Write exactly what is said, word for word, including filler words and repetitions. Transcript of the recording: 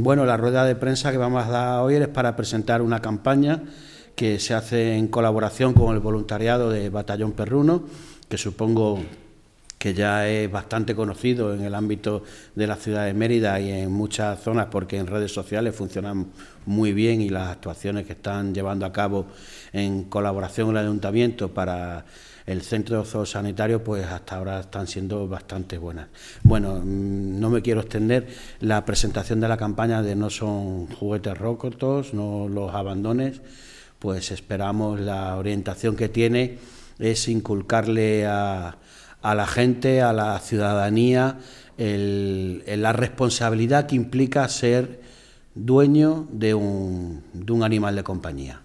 Bueno, la rueda de prensa que vamos a dar hoy es para presentar una campaña que se hace en colaboración con el voluntariado de Batallón Perruno, que supongo que ya es bastante conocido en el ámbito de la ciudad de Mérida y en muchas zonas, porque en redes sociales funcionan muy bien y las actuaciones que están llevando a cabo en colaboración con el Ayuntamiento para el centro zoosanitario, pues hasta ahora están siendo bastante buenas. Bueno, no me quiero extender. La presentación de la campaña de No son juguetes rotos, no los abandones, pues esperamos, la orientación que tiene es inculcarle a a la gente, a la ciudadanía, el, el, la responsabilidad que implica ser dueño de un, de un animal de compañía.